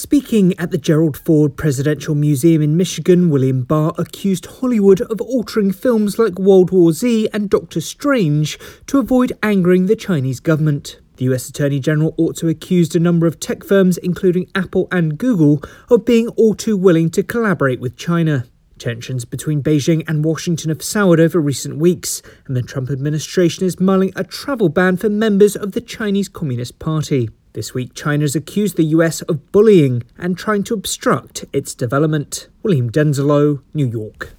Speaking at the Gerald Ford Presidential Museum in Michigan, William Barr accused Hollywood of altering films like World War Z and Doctor Strange to avoid angering the Chinese government. The US Attorney General also accused a number of tech firms, including Apple and Google, of being all too willing to collaborate with China. Tensions between Beijing and Washington have soured over recent weeks, and the Trump administration is mulling a travel ban for members of the Chinese Communist Party. This week, China has accused the US of bullying and trying to obstruct its development. William Denzelo, New York.